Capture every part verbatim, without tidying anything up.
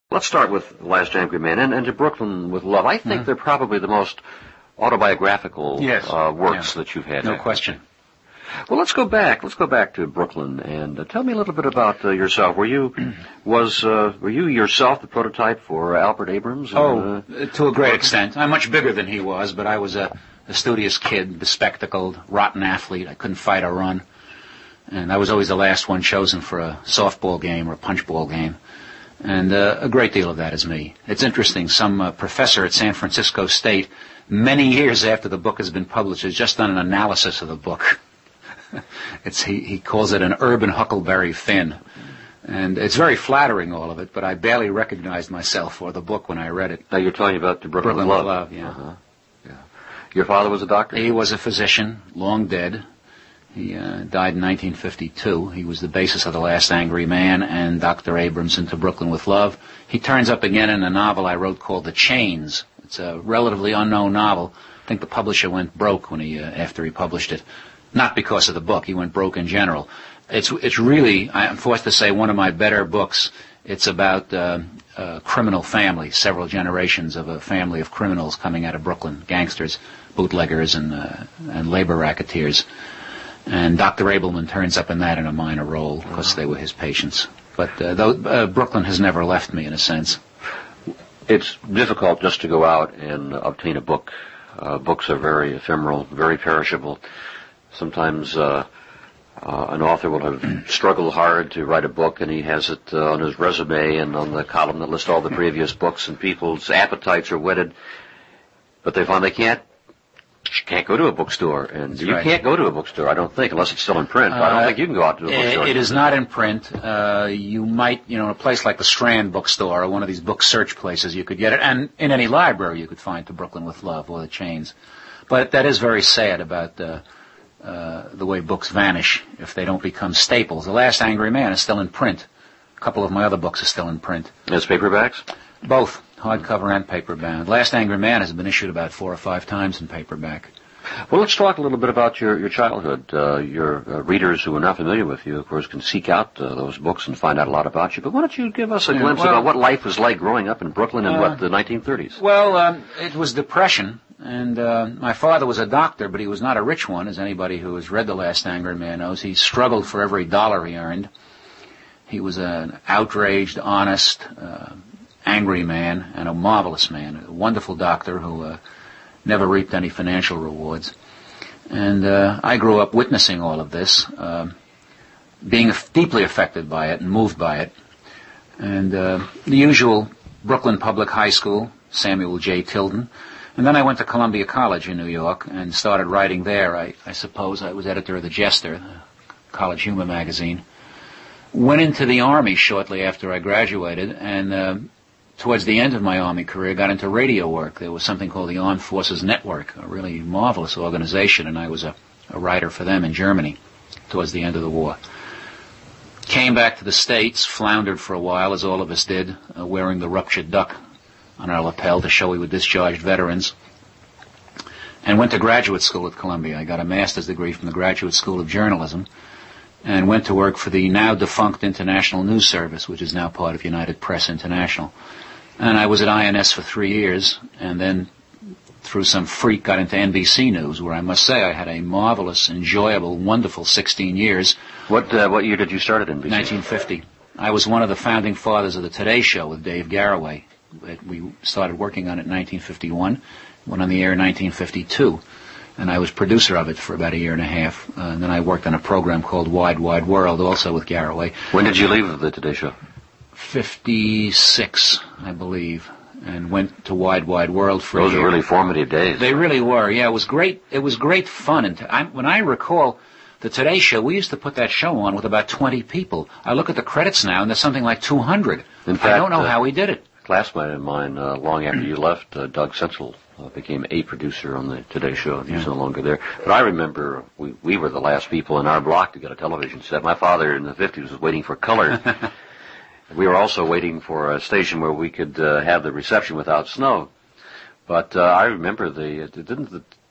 Let's start with The Last Angry Man and, and To Brooklyn with Love. I think mm. they're probably the most autobiographical yes. uh, works yeah. that you've had. No question. Well, let's go back. Let's go back to Brooklyn and uh, tell me a little bit about uh, yourself. Were you was uh, were you yourself the prototype for Albert Abrams? Oh, uh, to a great extent. I'm much bigger than he was, but I was a, a studious kid, bespectacled, rotten athlete. I couldn't fight or run, and I was always the last one chosen for a softball game or a punchball game. And uh, a great deal of that is me. It's interesting. Some uh, professor at San Francisco State, many years after the book has been published, has just done an analysis of the book. It's he, he calls it an urban Huckleberry Finn. And it's very flattering, all of it, but I barely recognized myself or the book when I read it. Now, you're talking about The Brooklyn, Brooklyn Love. Love, yeah. Uh-huh. yeah. Your father was a doctor? He was a physician, long dead. He uh, died in nineteen fifty-two. He was the basis of The Last Angry Man and Doctor Abrams and To Brooklyn with Love. He turns up again in a novel I wrote called The Chains. It's a relatively unknown novel. I think the publisher went broke when he uh, after he published it. Not because of the book. He went broke in general. It's it's really, I'm forced to say, one of my better books. It's about uh, a criminal family, several generations of a family of criminals coming out of Brooklyn, gangsters, bootleggers, and uh, and labor racketeers. And Doctor Abelman turns up in that in a minor role because they were his patients. But uh, though, uh, Brooklyn has never left me, in a sense. It's difficult just to go out and obtain a book. Uh, books are very ephemeral, very perishable. Sometimes uh, uh, an author will have struggled hard to write a book, and he has it uh, on his resume and on the column that lists all the previous books, and people's appetites are whetted, but they find they can't can't go to a bookstore, and That's you right. can't go to a bookstore, I don't think, unless it's still in print. Uh, I don't think you can go out to a bookstore. It is not in print. Uh, you might, you know, in a place like the Strand bookstore or one of these book search places, you could get it, and in any library you could find To Brooklyn with Love or The Chains. But that is very sad about uh, uh, the way books vanish if they don't become staples. The Last Angry Man is still in print. A couple of my other books are still in print. As paperbacks? Both, hardcover and paperbound. Last Angry Man has been issued about four or five times in paperback. Well, let's talk a little bit about your, your childhood. Uh, your uh, readers who are not familiar with you, of course, can seek out uh, those books and find out a lot about you. But why don't you give us a Yeah, glimpse well, about what life was like growing up in Brooklyn in, uh, what, the nineteen thirties? Well, um, it was Depression, and uh, my father was a doctor, but he was not a rich one, as anybody who has read The Last Angry Man knows. He struggled for every dollar he earned. He was an outraged, honest, uh, angry man, and a marvelous man, a wonderful doctor who uh, never reaped any financial rewards. And uh, I grew up witnessing all of this, uh, being deeply affected by it and moved by it. And uh, the usual Brooklyn Public High School, Samuel J. Tilden. And then I went to Columbia College in New York and started writing there. I, I suppose I was editor of the Jester, the college humor magazine. Went into the Army shortly after I graduated, and uh, towards the end of my Army career, got into radio work. There was something called the Armed Forces Network, a really marvelous organization, and I was a, a writer for them in Germany towards the end of the war. Came back to the States, floundered for a while, as all of us did, uh, wearing the ruptured duck on our lapel to show we were discharged veterans, and went to graduate school at Columbia. I got a master's degree from the Graduate School of Journalism, and went to work for the now defunct International News Service, which is now part of United Press International. And I was at I N S for three years, and then through some freak got into N B C News, where I must say I had a marvelous, enjoyable, wonderful sixteen years. What uh, what year did you start at N B C? nineteen fifty. I was one of the founding fathers of the Today Show with Dave Garroway. We started working on it in nineteen fifty-one, went on the air in nineteen fifty-two. And I was producer of it for about a year and a half. Uh, and then I worked on a program called Wide Wide World, also with Garroway. When did you leave the Today Show? fifty-six, I believe, and went to Wide Wide World for Those a year. were really formative days. They really were. Yeah, it was great. It was great fun. And t- I, when I recall the Today Show, we used to put that show on with about twenty people. I look at the credits now, and there's something like two hundred. In fact, I don't know uh, how we did it. A classmate of mine, uh, long after you left, uh, Doug Central, uh, became a producer on the Today Show, and he's Yeah. no longer there. But I remember we, we were the last people in our block to get a television set. My father in the fifties was waiting for color. We were also waiting for a station where we could uh, have the reception without snow. But uh, I remember the didn't the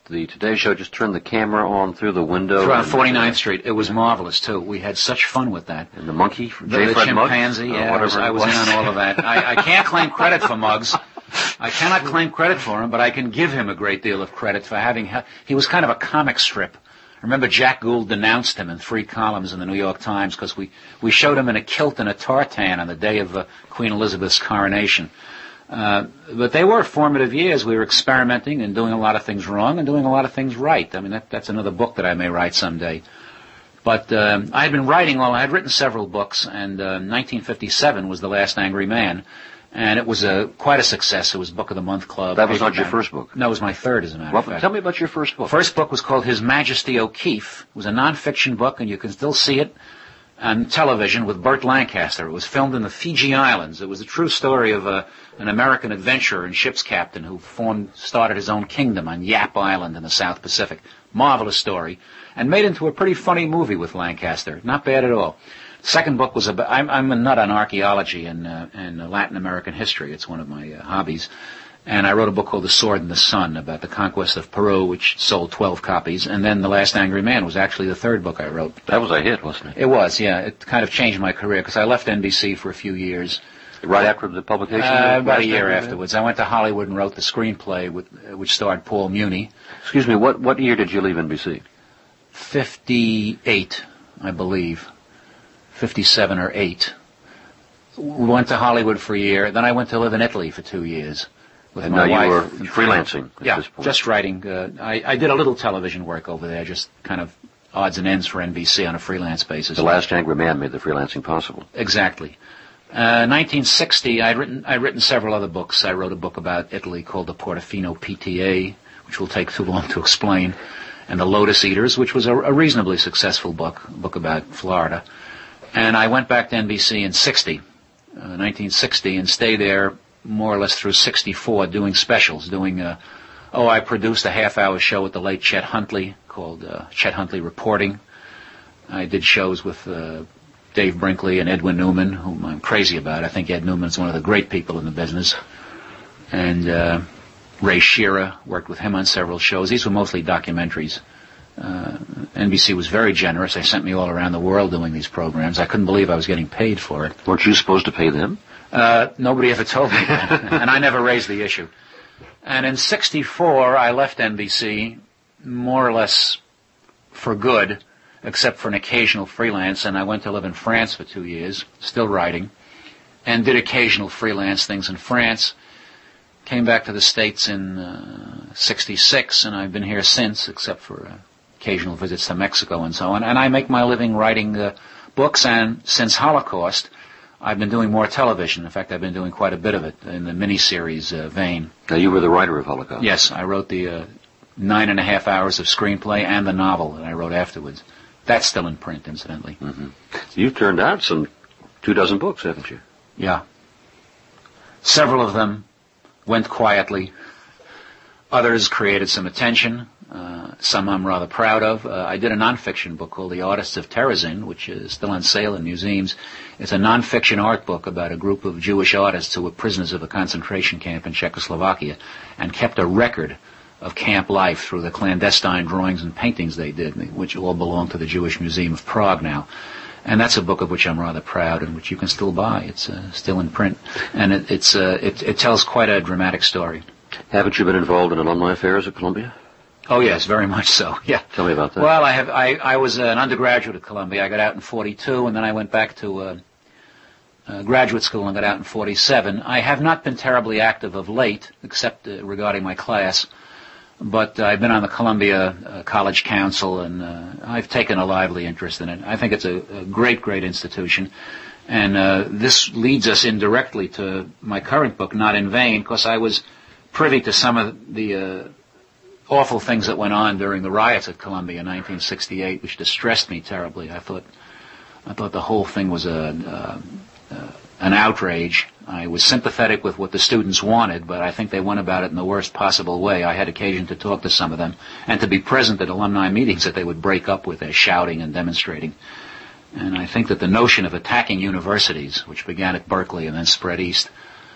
the Today Show just turned the camera on through the window. Throughout forty-ninth Street. It was marvelous, too. We had such fun with that. And the monkey? The, the chimpanzee, Muggs? yeah. Uh, I was, I was in on all of that. I, I can't claim credit for Muggs. I cannot claim credit for him, but I can give him a great deal of credit for having... He was kind of a comic strip. I remember Jack Gould denounced him in three columns in the New York Times because we, we showed him in a kilt and a tartan on the day of uh, Queen Elizabeth's coronation. Uh, but they were formative years. We were experimenting and doing a lot of things wrong and doing a lot of things right. I mean, that, that's another book that I may write someday. But um, I had been writing all... I had written several books, and uh, nineteen fifty-seven was The Last Angry Man. And it was a quite a success. It was Book of the Month Club. That was not your first book? No, it was my third, as a matter well, of fact. Tell me about your first book. First book was called His Majesty O'Keefe. It was a non-fiction book, and you can still see it on television with Burt Lancaster. It was filmed in the Fiji Islands. It was a true story of a, an American adventurer and ship's captain who formed, started his own kingdom on Yap Island in the South Pacific. Marvelous story. And made into a pretty funny movie with Lancaster. Not bad at all. Second book was about, I'm, I'm a nut on archaeology and, uh, and Latin American history. It's one of my uh, hobbies. And I wrote a book called The Sword and the Sun about the conquest of Peru, which sold twelve copies. And then The Last Angry Man was actually the third book I wrote. That was a hit, wasn't it? It was, yeah. It kind of changed my career because I left N B C for a few years. Right after the publication? Uh, of about Last a year Angry afterwards. Man? I went to Hollywood and wrote the screenplay, with, uh, which starred Paul Muni. Excuse me, what, what year did you leave N B C? fifty-eight, I believe. fifty-seven or eight. We went to Hollywood for a year. Then I went to live in Italy for two years with and my now wife. you were freelancing at yeah, this point. just writing. Uh, I, I did a little television work over there, just kind of odds and ends for N B C on a freelance basis. The Last Angry Man made the freelancing possible. Exactly. Uh, nineteen sixty, I'd written, I'd written several other books. I wrote a book about Italy called the Portofino P T A, which will take too long to explain, and The Lotus Eaters, which was a, a reasonably successful book, a book about Florida. And I went back to N B C in sixty, uh, nineteen sixty, and stayed there more or less through sixty-four doing specials, doing, uh, oh, I produced a half-hour show with the late Chet Huntley called uh, Chet Huntley Reporting. I did shows with uh, Dave Brinkley and Edwin Newman, whom I'm crazy about. I think Ed Newman's one of the great people in the business. And uh, Ray Shearer, worked with him on several shows. These were mostly documentaries. Uh, N B C was very generous. They sent me all around the world doing these programs. I couldn't believe I was getting paid for it. Weren't you supposed to pay them? Uh, nobody ever told me that, and I never raised the issue. And in sixty-four, I left N B C more or less for good, except for an occasional freelance, and I went to live in France for two years, still writing, and did occasional freelance things in France. Came back to the States in uh, sixty-six, and I've been here since, except for uh, occasional visits to Mexico and so on. And I make my living writing uh, books, and since Holocaust, I've been doing more television. In fact, I've been doing quite a bit of it in the miniseries uh, vein. Now, you were the writer of Holocaust. Yes, I wrote the uh, nine and a half hours of screenplay and the novel that I wrote afterwards. That's still in print, incidentally. Mm-hmm. You've turned out some two dozen books, haven't you? Yeah. Several of them went quietly. Others created some attention. Uh, some I'm rather proud of. Uh, I did a nonfiction book called The Artists of Terezin, which is still on sale in museums. It's a nonfiction art book about a group of Jewish artists who were prisoners of a concentration camp in Czechoslovakia and kept a record of camp life through the clandestine drawings and paintings they did, which all belong to the Jewish Museum of Prague now. And that's a book of which I'm rather proud and which you can still buy. It's uh, still in print. And it, it's, uh, it, it tells quite a dramatic story. Haven't you been involved in alumni affairs at Columbia? Oh, yes, very much so, yeah. Tell me about that. Well, I have. I, I was an undergraduate at Columbia. I got out in forty-two, and then I went back to uh, uh, graduate school and got out in forty-seven. I have not been terribly active of late, except uh, regarding my class. But uh, I've been on the Columbia uh, College Council, and uh, I've taken a lively interest in it. I think it's a, a great, great institution. And uh, this leads us indirectly to my current book, Not in Vain, because I was privy to some of the uh, awful things that went on during the riots at Columbia in nineteen sixty-eight, which distressed me terribly. I thought, I thought the whole thing was a, uh, uh, an outrage. I was sympathetic with what the students wanted, but I think they went about it in the worst possible way. I had occasion to talk to some of them and to be present at alumni meetings that they would break up with their shouting and demonstrating. And I think that the notion of attacking universities, which began at Berkeley and then spread east,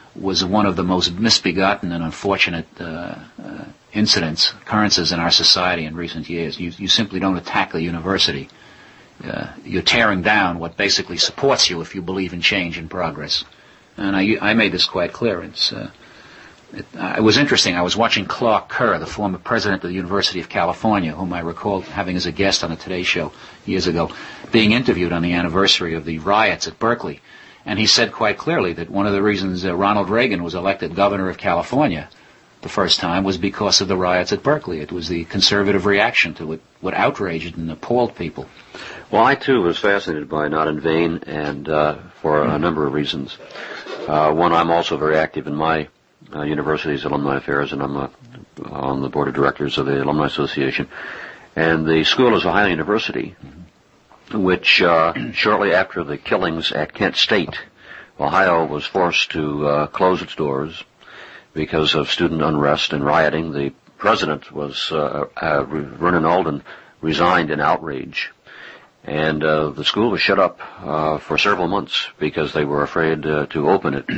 was one of the most misbegotten and unfortunate uh, uh, incidents, occurrences in our society in recent years. You, you simply don't attack the university. Uh, you're tearing down what basically supports you if you believe in change and progress. And I, I made this quite clear. It's, uh, it, uh, it was interesting. I was watching Clark Kerr, the former president of the University of California, whom I recall having as a guest on the Today Show years ago, being interviewed on the anniversary of the riots at Berkeley. And he said quite clearly that one of the reasons uh, Ronald Reagan was elected governor of California the first time was because of the riots at Berkeley. It was the conservative reaction to it, what outraged and appalled people. Well, I, too, was fascinated by Not in Vain, and uh, for a number of reasons. Uh, one, I'm also very active in my uh, university's alumni affairs, and I'm uh, on the board of directors of the Alumni Association. And the school is Ohio University, which uh, shortly after the killings at Kent State, Ohio was forced to uh, close its doors because of student unrest and rioting. The president was, uh, uh, Vernon Alden, resigned in outrage. And uh, the school was shut up uh, for several months because they were afraid uh, to open it.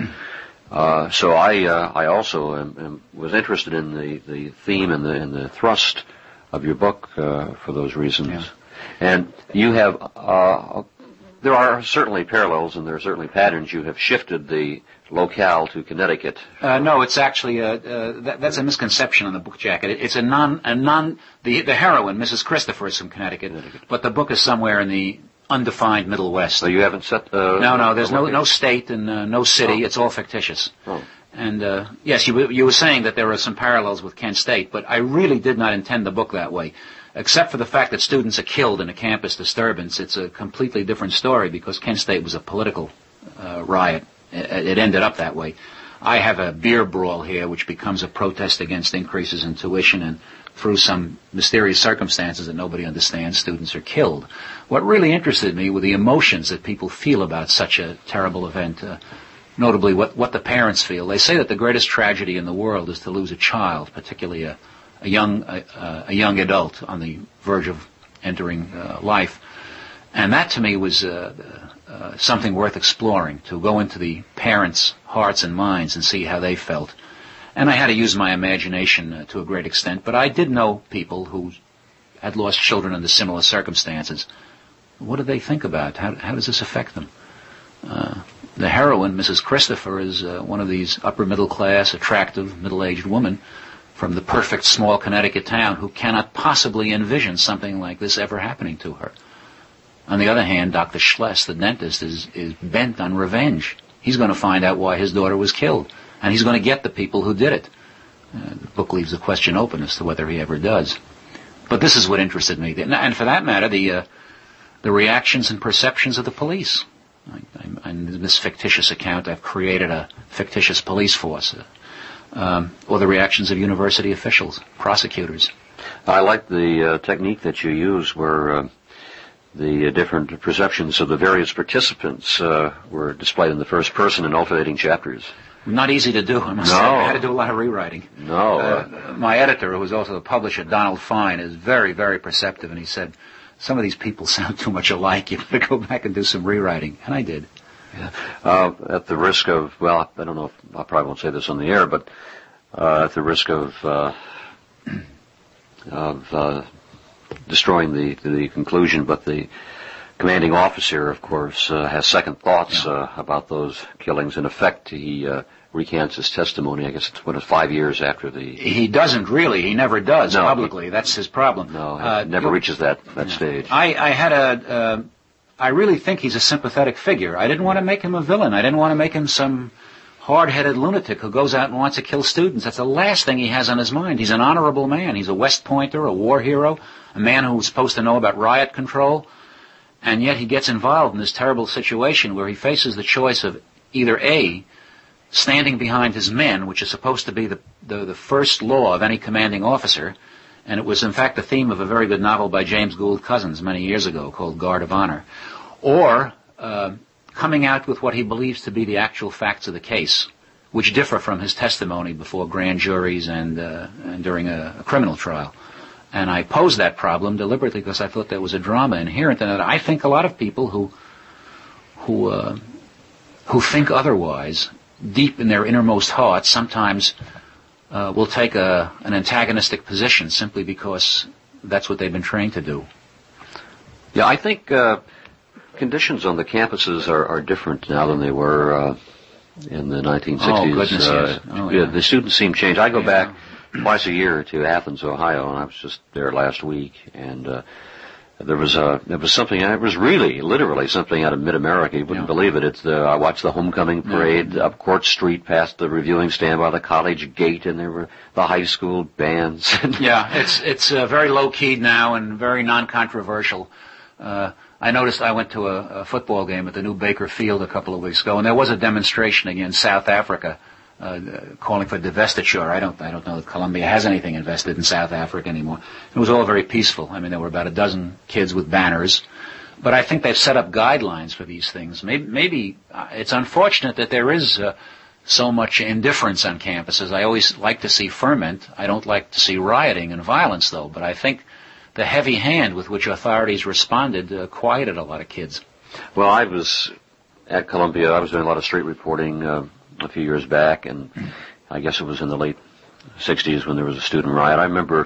Uh, so I uh, I also am, am, was interested in the, the theme and the, and the thrust of your book uh, for those reasons. Yeah. And you have, uh, there are certainly parallels and there are certainly patterns. You have shifted the locale to Connecticut. Uh, no, it's actually a, uh, that, that's a misconception on the book jacket. It, it's a non, a non, the, the heroine, Missus Christopher, is from Connecticut, Connecticut, but the book is somewhere in the undefined Middle West. So you haven't set, uh... No, no, there's no, no state and uh, no city. Oh. It's all fictitious. Oh. And, uh, yes, you, you were saying that there are some parallels with Kent State, but I really did not intend the book that way. Except for the fact that students are killed in a campus disturbance, it's a completely different story because Kent State was a political uh, riot. It, it ended up that way. I have a beer brawl here which becomes a protest against increases in tuition, and through some mysterious circumstances that nobody understands, students are killed. What really interested me were the emotions that people feel about such a terrible event, uh, notably what, what the parents feel. They say that the greatest tragedy in the world is to lose a child, particularly a a young a, a young adult on the verge of entering uh, life, and that to me was uh, uh, something worth exploring, to go into the parents' hearts and minds and see how they felt. And I had to use my imagination uh, to a great extent, but I did know people who had lost children under similar circumstances. What do they think about? How, how does this affect them? Uh, the heroine, Missus Christopher, is uh, one of these upper middle class, attractive, middle-aged women from the perfect small Connecticut town who cannot possibly envision something like this ever happening to her. On the other hand, Doctor Schless, the dentist, is, is bent on revenge. He's going to find out why his daughter was killed, and he's going to get the people who did it. Uh, the book leaves the question open as to whether he ever does. But this is what interested me. And for that matter, the uh, the reactions and perceptions of the police. I, I, in this fictitious account, I've created a fictitious police force. Uh, Um, or the reactions of university officials, prosecutors. I like the uh, technique that you use where uh, the uh, different perceptions of the various participants uh, were displayed in the first person in alternating chapters. Not easy to do, I must no. say. I had to do a lot of rewriting. No. Uh, my editor, who was also the publisher, Donald Fine, is very, very perceptive, and he said, some of these people sound too much alike. You better go back and do some rewriting. And I did. Yeah. Uh, at the risk of, well, I don't know if I probably won't say this on the air, but uh, at the risk of uh, of uh, destroying the the conclusion, but the commanding officer, of course, uh, has second thoughts yeah. uh, about those killings. In effect, he uh, recants his testimony. I guess it's what, five years after the. He doesn't really. He never does no, publicly. He, That's his problem. No, he uh, never reaches that that yeah. stage. I, I had a. Uh, I really think he's a sympathetic figure. I didn't want to make him a villain. I didn't want to make him some hard-headed lunatic who goes out and wants to kill students. That's the last thing he has on his mind. He's an honorable man. He's a West Pointer, a war hero, a man who was supposed to know about riot control, and yet he gets involved in this terrible situation where he faces the choice of either A, standing behind his men, which is supposed to be the, the, the first law of any commanding officer, and it was in fact the theme of a very good novel by James Gould Cousins many years ago called Guard of Honor, or uh, coming out with what he believes to be the actual facts of the case, which differ from his testimony before grand juries and, uh, and during a, a criminal trial. And I posed that problem deliberately because I thought there was a drama inherent in it. I think a lot of people who who uh, who think otherwise deep in their innermost hearts, sometimes uh, will take a, an antagonistic position simply because that's what they've been trained to do. Yeah, I think uh, conditions on the campuses are, are different now than they were uh, in the nineteen sixties. Oh, goodness, uh, yes. Oh, yeah. The students seem changed. I go Yeah. back twice a year to Athens, Ohio, and I was just there last week, and uh, there was a there was something. It was really, literally something out of Mid-America. You wouldn't Yeah. believe it. It's the I watched the homecoming parade Yeah. up Court Street, past the reviewing stand by the college gate, and there were the high school bands. Yeah, it's it's uh, very low-keyed now and very non-controversial. Uh, I noticed I went to a, a football game at the new Baker Field a couple of weeks ago, and there was a demonstration against South Africa, uh, calling for divestiture. I don't, I don't know that Columbia has anything invested in South Africa anymore. It was all very peaceful. I mean, there were about a dozen kids with banners, but I think they've set up guidelines for these things. Maybe, maybe uh, it's unfortunate that there is uh, so much indifference on campuses. I always like to see ferment. I don't like to see rioting and violence, though. But I think the heavy hand with which authorities responded uh, quieted a lot of kids. Well, I was at Columbia. I was doing a lot of street reporting uh, a few years back, and I guess it was in the late sixties when there was a student riot. I remember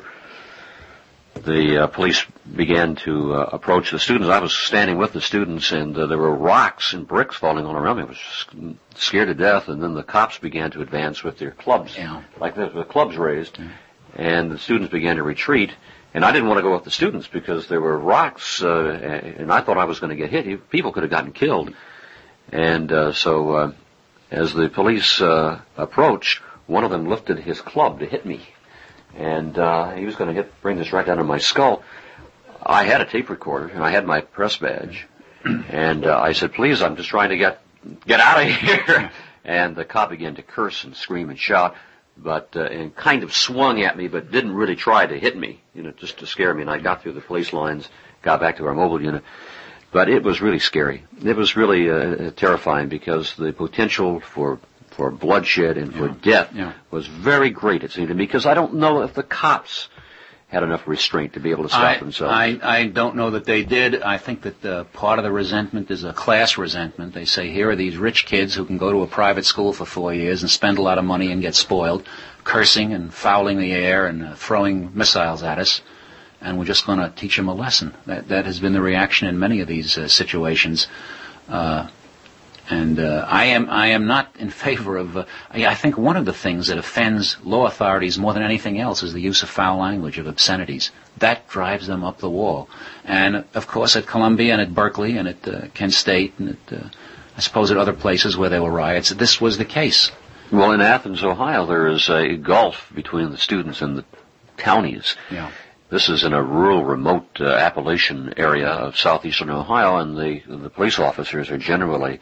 the uh, police began to uh, approach the students. I was standing with the students, and uh, there were rocks and bricks falling all around me. I was scared to death, and then the cops began to advance with their clubs, Yeah. like this, with clubs raised, Yeah. and the students began to retreat. And I didn't want to go with the students because there were rocks, uh, and I thought I was going to get hit. People could have gotten killed. And uh, so uh, as the police uh, approached, one of them lifted his club to hit me. And uh, he was going to hit, bring this right down to my skull. I had a tape recorder, and I had my press badge. And uh, I said, please, I'm just trying to get get out of here. And the cop began to curse and scream and shout, but uh, and kind of swung at me, but didn't really try to hit me, you know, just to scare me. And I got through the police lines, got back to our mobile unit. But it was really scary. It was really uh, terrifying because the potential for for bloodshed and for Yeah. death Yeah. was very great, it seemed to me, because I don't know if the cops had enough restraint to be able to stop I, themselves. I, I don't know that they did. I think that uh, part of the resentment is a class resentment. They say, here are these rich kids who can go to a private school for four years and spend a lot of money and get spoiled, cursing and fouling the air and uh, throwing missiles at us, and we're just going to teach them a lesson. That that has been the reaction in many of these uh, situations. Uh, And uh, I am I am not in favor of. Uh, I, I think one of the things that offends law authorities more than anything else is the use of foul language, of obscenities. That drives them up the wall. And of course, at Columbia and at Berkeley and at uh, Kent State and at uh, I suppose at other places where there were riots, this was the case. Well, in Athens, Ohio, there is a gulf between the students and the townies. Yeah. This is in a rural, remote uh, Appalachian area of southeastern Ohio, and the the police officers are generally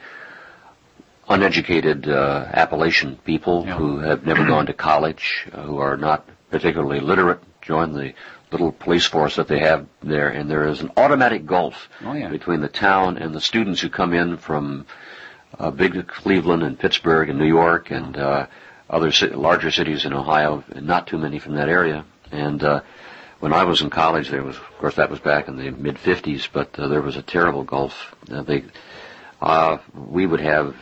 uneducated uh, Appalachian people Yeah. who have never gone to college, uh, who are not particularly literate, join the little police force that they have there, and there is an automatic gulf Oh, yeah. between the town and the students who come in from uh, big Cleveland and Pittsburgh and New York and uh, other ci- larger cities in Ohio, and not too many from that area. And uh, when I was in college, there was, of course, that was back in the mid fifties, but uh, there was a terrible gulf. Uh, they, uh, we would have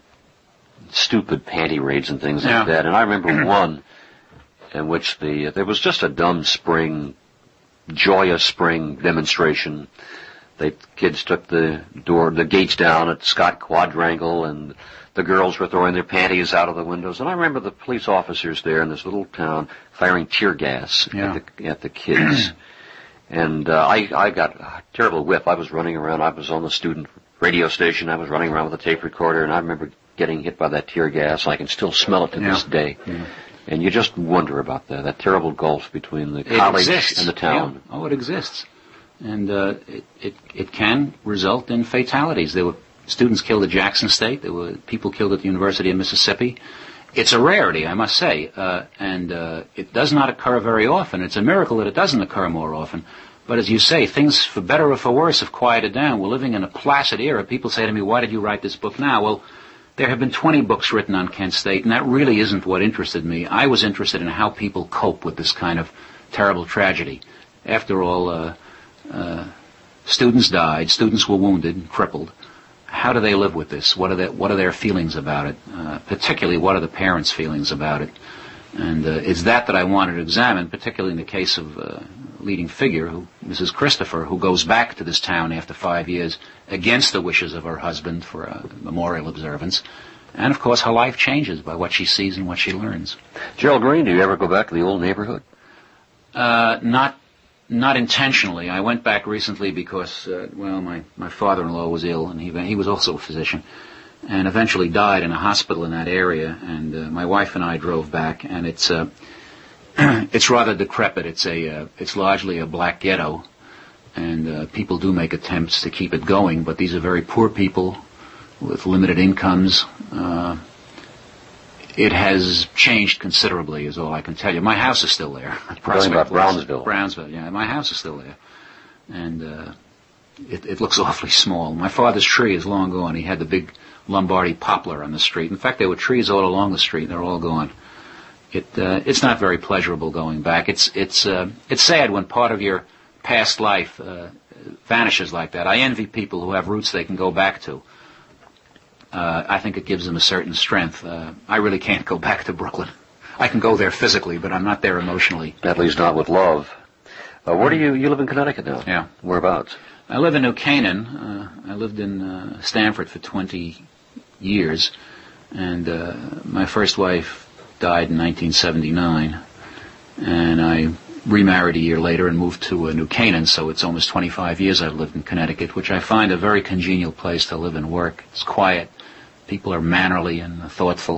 stupid panty raids and things Yeah. like that. And I remember one in which the there was just a dumb spring, joyous spring demonstration. The kids took the door, the gates down at Scott Quadrangle, and the girls were throwing their panties out of the windows. And I remember the police officers there in this little town firing tear gas Yeah. at the at the kids. And uh, I I got a terrible whiff. I was running around. I was on the student radio station. I was running around with a tape recorder, and I remember getting hit by that tear gas. I can still smell it to Yeah. this day. Yeah. And you just wonder about that, that terrible gulf between the It college exists. and the town. Yeah. Oh, it exists. And uh, it, it it can result in fatalities. There were students killed at Jackson State. There were people killed at the University of Mississippi. It's a rarity, I must say, uh, and uh, it does not occur very often. It's a miracle that it doesn't occur more often. But as you say, things, for better or for worse, have quieted down. We're living in a placid era. People say to me, why did you write this book now? Well, there have been twenty books written on Kent State, and that really isn't what interested me. I was interested in how people cope with this kind of terrible tragedy. After all, uh, uh, students died, students were wounded and crippled. how do they live with this? What are the, what are their feelings about it? Uh, particularly, what are the parents' feelings about it? And uh, it's that that I wanted to examine, particularly in the case of uh, leading figure, who, Missus Christopher, who goes back to this town after five years against the wishes of her husband for a memorial observance. And, of course, her life changes by what she sees and what she learns. Gerald Green, do you ever go back to the old neighborhood? Uh, not not intentionally. I went back recently because, uh, well, my, my father-in-law was ill, and he he was also a physician, and eventually died in a hospital in that area. And uh, my wife and I drove back, and it's uh, it's rather decrepit. It's a uh, it's largely a black ghetto, and uh, people do make attempts to keep it going, but these are very poor people with limited incomes. Uh, it has changed considerably, is all I can tell you. My house is still there. Talking about Brownsville. Brownsville, yeah. My house is still there. And uh, it, it looks awfully small. My father's tree is long gone. He had the big Lombardy poplar on the street. In fact, there were trees all along the street. They're all gone. It uh, It's not very pleasurable going back. It's, it's, uh, it's sad when part of your past life uh, vanishes like that. I envy people who have roots they can go back to. Uh, I think it gives them a certain strength. Uh, I really can't go back to Brooklyn. I can go there physically, but I'm not there emotionally. At least not with love. Uh, where do you, you live in Connecticut now? Yeah. Whereabouts? I live in New Canaan. Uh, I lived in uh, Stamford for twenty years, and uh, my first wife died in nineteen seventy-nine, and I remarried a year later and moved to uh, New Canaan, so it's almost twenty-five years I've lived in Connecticut, which I find a very congenial place to live and work. It's quiet. People are mannerly and thoughtful.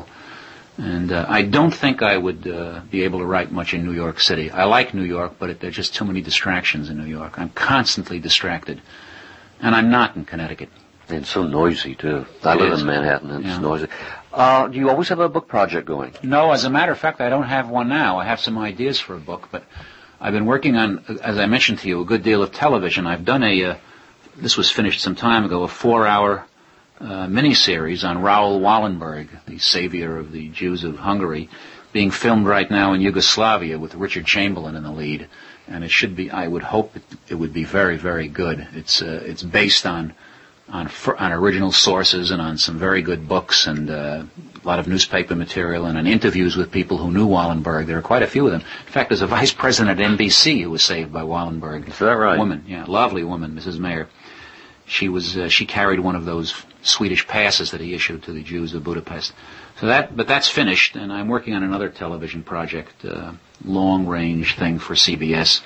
And uh, I don't think I would uh, be able to write much in New York City. I like New York, but it, there are just too many distractions in New York. I'm constantly distracted. And I'm not in Connecticut. And it's so noisy, too. I It live is. in Manhattan, and it's Yeah. noisy. Uh, do you always have a book project going? No, as a matter of fact, I don't have one now. I have some ideas for a book, but I've been working on, as I mentioned to you, a good deal of television. I've done a, uh, this was finished some time ago, a four-hour uh, miniseries on Raoul Wallenberg, the savior of the Jews of Hungary, being filmed right now in Yugoslavia with Richard Chamberlain in the lead. And it should be, I would hope it, it would be very, very good. It's uh, it's based on on fr- on original sources and on some very good books and uh, a lot of newspaper material and on interviews with people who knew Wallenberg. There are quite a few of them. In fact, there's a vice president at N B C who was saved by Wallenberg. Is that right? A woman, yeah, lovely woman, Missus Mayer. She was uh, she carried one of those Swedish passes that he issued to the Jews of Budapest. So that, but that's finished, and I'm working on another television project, uh, long-range thing for C B S.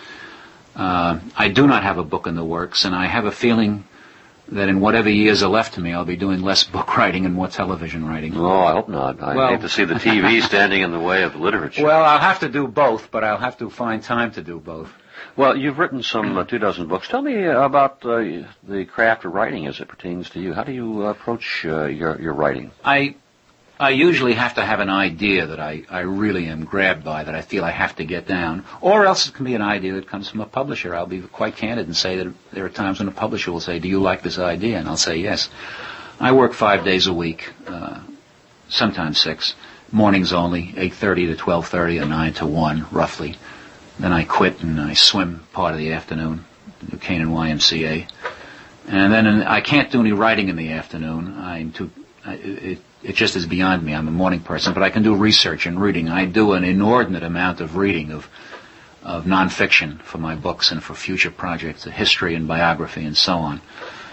Uh, I do not have a book in the works, and I have a feeling that in whatever years are left to me, I'll be doing less book writing and more television writing. Oh, I hope not. I Well- hate to see the T V standing in the way of literature. Well, I'll have to do both, but I'll have to find time to do both. Well, you've written some uh, two dozen books. Tell me about uh, the craft of writing as it pertains to you. How do you approach uh, your your writing? I I usually have to have an idea that I, I really am grabbed by, that I feel I have to get down, or else it can be an idea that comes from a publisher. I'll be quite candid and say that there are times when a publisher will say, do you like this idea? And I'll say yes. I work five days a week, uh, sometimes six, mornings only, eight thirty to twelve thirty, and nine to one, roughly. Then I quit and I swim part of the afternoon, New Canaan Y M C A. And then in, I can't do any writing in the afternoon. I'm too, I, it, it just is beyond me. I'm a morning person, but I can do research and reading. I do an inordinate amount of reading of of nonfiction for my books and for future projects, of history and biography and so on.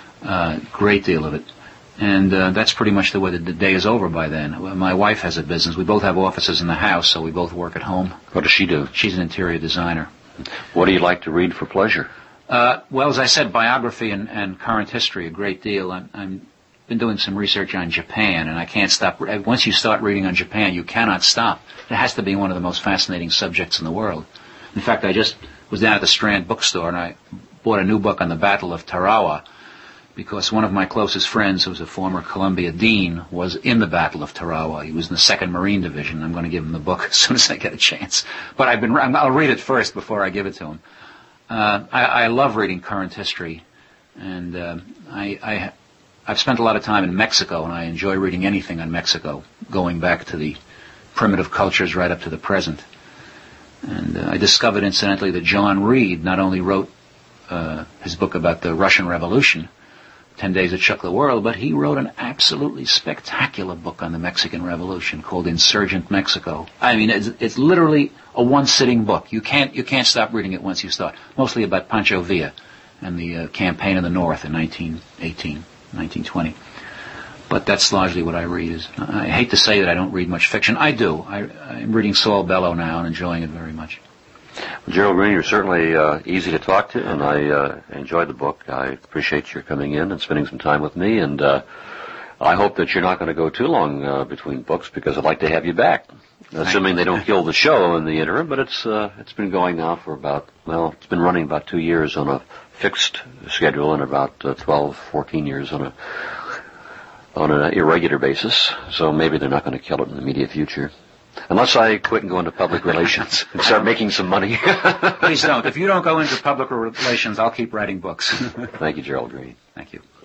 Uh, great deal of it. And uh, that's pretty much the way the, the day is over by then. My wife has a business. We both have offices in the house, so we both work at home. What does she do? She's an interior designer. What do you like to read for pleasure? Uh, well, as I said, biography and, and current history a great deal. I'm, I'm been doing some research on Japan, and I can't stop. Once you start reading on Japan, you cannot stop. It has to be one of the most fascinating subjects in the world. In fact, I just was down at the Strand bookstore, and I bought a new book on the Battle of Tarawa, because one of my closest friends, who was a former Columbia dean, was in the Battle of Tarawa. He was in the second Marine Division. I'm going to give him the book as soon as I get a chance. But I've been, I'll read it first before I give it to him. Uh, I, I love reading current history, and uh, I, I, I've spent a lot of time in Mexico, and I enjoy reading anything on Mexico, going back to the primitive cultures right up to the present. And uh, I discovered, incidentally, that John Reed not only wrote uh, his book about the Russian Revolution, Ten Days That Shook the World, but he wrote an absolutely spectacular book on the Mexican Revolution called Insurgent Mexico. I mean, it's, it's literally a one-sitting book. You can't you can't stop reading it once you start. Mostly about Pancho Villa and the uh, campaign in the North in nineteen eighteen, nineteen twenty. But that's largely what I read. Is I hate to say that I don't read much fiction. I do. I, I'm reading Saul Bellow now and enjoying it very much. Well, Gerald Green, you're certainly uh, easy to talk to, and I uh, enjoyed the book. I appreciate your coming in and spending some time with me, and uh, I hope that you're not going to go too long uh, between books, because I'd like to have you back, assuming they don't kill the show in the interim. But it's uh, it's been going now for about, well, it's been running about two years on a fixed schedule, and about uh, twelve, fourteen years on a on an irregular basis. So maybe they're not going to kill it in the immediate future. Unless I quit and go into public relations and start making some money. Please don't. If you don't go into public relations, I'll keep writing books. Thank you, Gerald Green. Thank you.